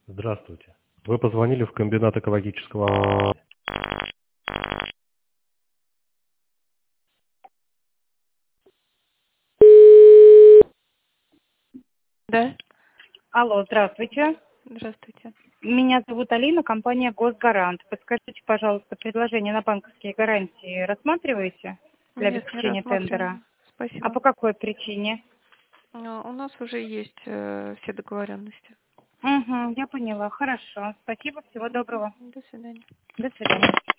Здравствуйте. Вы позвонили в комбинат экологического... Да, Алло, здравствуйте. здравствуйте. Меня зовут Алина, компания «Госгарант». Подскажите, пожалуйста, предложение на банковские гарантии рассматриваете для Нет, не обеспечения тендера? рассматриваем. А Спасибо. по какой причине? У нас уже есть все договоренности. Угу, я поняла. Хорошо. Спасибо, всего доброго. До свидания. До свидания.